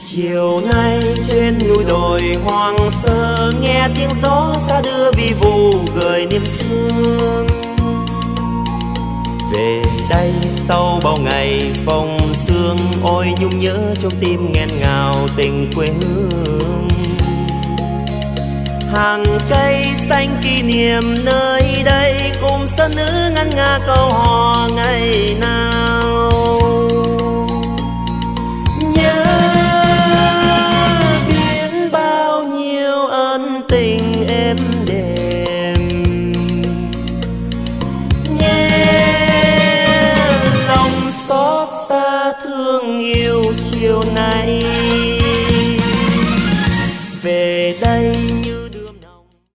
Chiều nay trên núi đồi hoang sơ, nghe tiếng gió xa đưa vi vu gợi niềm thương. Về đây sau bao ngày phong sương, ôi nhung nhớ trong tim nghẹn ngào tình quê hương. Hàng cây xanh kỷ niệm nơi đây, cùng sơn nữ ngân nga câu hò